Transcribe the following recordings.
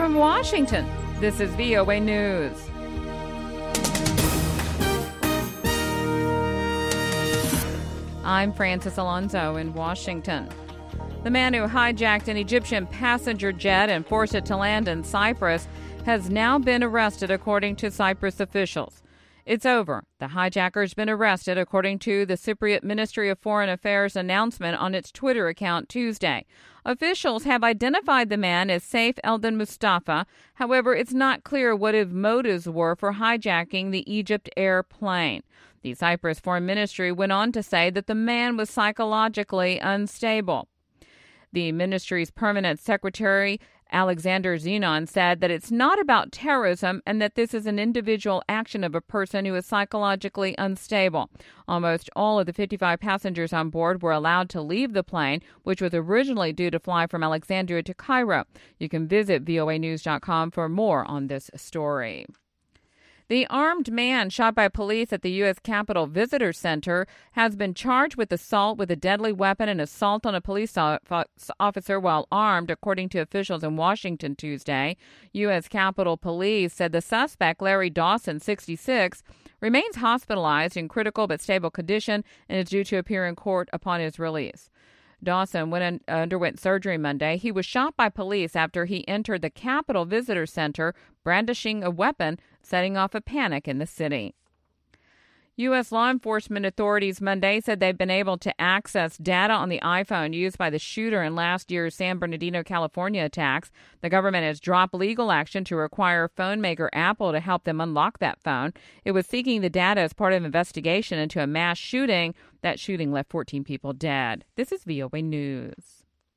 From Washington, this is VOA News. I'm Francis Alonso in Washington. The man who hijacked an Egyptian passenger jet and forced it to land in Cyprus has now been arrested, according to Cyprus officials. It's over. The hijacker's been arrested, according to the Cypriot Ministry of Foreign Affairs announcement on its Twitter account Tuesday. Officials have identified the man as Saif Eldin Mustafa. However, it's not clear what his motives were for hijacking the Egypt Air plane. The Cyprus Foreign Ministry went on to say that the man was psychologically unstable. The ministry's permanent secretary, Alexander Zenon, said that it's not about terrorism and that this is an individual action of a person who is psychologically unstable. Almost all of the 55 passengers on board were allowed to leave the plane, which was originally due to fly from Alexandria to Cairo. You can visit voanews.com for more on this story. The armed man shot by police at the U.S. Capitol Visitor Center has been charged with assault with a deadly weapon and assault on a police officer while armed, according to officials in Washington Tuesday. U.S. Capitol Police said the suspect, Larry Dawson, 66, remains hospitalized in critical but stable condition and is due to appear in court upon his release. Dawson underwent surgery Monday. He was shot by police after he entered the Capitol Visitor Center brandishing a weapon, setting off a panic in the city. U.S. law enforcement authorities Monday said they've been able to access data on the iPhone used by the shooter in last year's San Bernardino, California attacks. The government has dropped legal action to require phone maker Apple to help them unlock that phone. It was seeking the data as part of an investigation into a mass shooting. That shooting left 14 people dead. This is VOA News.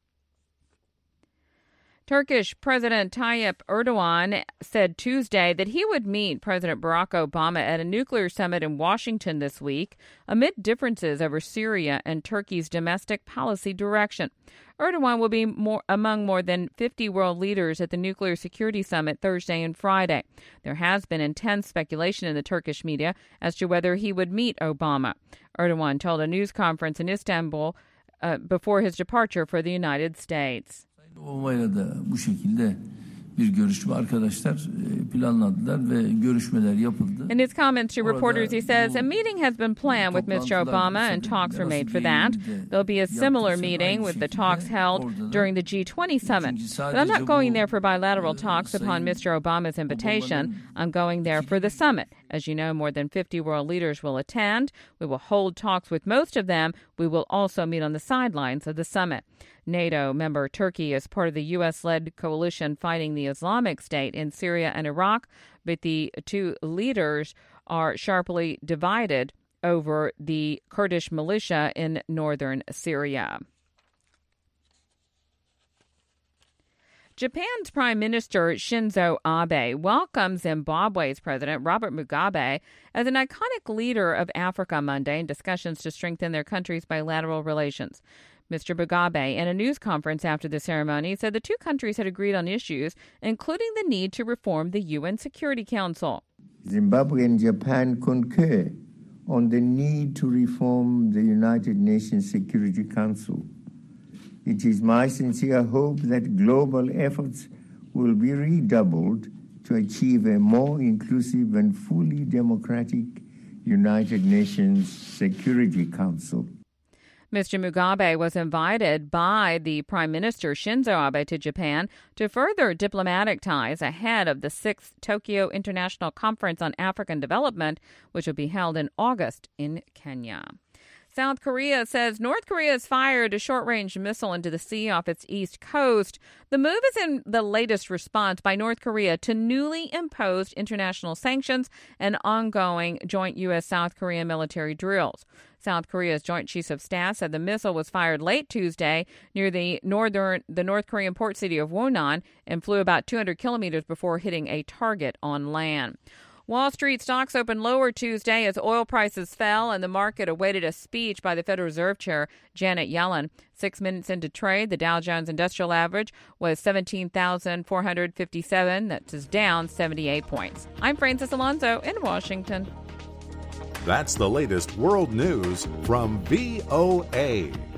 Turkish President Tayyip Erdogan said Tuesday that he would meet President Barack Obama at a nuclear summit in Washington this week amid differences over Syria and Turkey's domestic policy direction. Erdogan will be among more than 50 world leaders at the Nuclear Security Summit Thursday and Friday. There has been intense speculation in the Turkish media as to whether he would meet Obama. Erdogan told a news conference in Istanbul before his departure for the United States. Obama'yla da bu şekilde bir görüşme arkadaşlar planladılar ve görüşmeler yapıldı. In his comments to reporters, he says a meeting has been planned with Mr. Obama and talks were made for that. There'll be a similar meeting with the talks held during the G20 summit. But I'm not going there for bilateral talks upon Mr. Obama's invitation. I'm going there for the summit. As you know, more than 50 world leaders will attend. We will hold talks with most of them. We will also meet on the sidelines of the summit. NATO member Turkey is part of the U.S.-led coalition fighting the Islamic State in Syria and Iraq, but the two leaders are sharply divided over the Kurdish militia in northern Syria. Japan's Prime Minister Shinzo Abe welcomes Zimbabwe's President Robert Mugabe as an iconic leader of Africa Monday in discussions to strengthen their country's bilateral relations. Mr. Mugabe, in a news conference after the ceremony, said the two countries had agreed on issues, including the need to reform the UN Security Council. Zimbabwe and Japan concur on the need to reform the United Nations Security Council. It is my sincere hope that global efforts will be redoubled to achieve a more inclusive and fully democratic United Nations Security Council. Mr. Mugabe was invited by the Prime Minister Shinzo Abe to Japan to further diplomatic ties ahead of the 6th Tokyo International Conference on African Development, which will be held in August in Kenya. South Korea says North Korea has fired a short-range missile into the sea off its east coast. The move is in the latest response by North Korea to newly imposed international sanctions and ongoing joint U.S.-South Korean military drills. South Korea's Joint Chiefs of Staff said the missile was fired late Tuesday near the North Korean port city of Wonsan and flew about 200 kilometers before hitting a target on land. Wall Street stocks opened lower Tuesday as oil prices fell and the market awaited a speech by the Federal Reserve Chair Janet Yellen. 6 minutes into trade, the Dow Jones Industrial Average was 17,457. That's down 78 points. I'm Francis Alonso in Washington. That's the latest world news from VOA.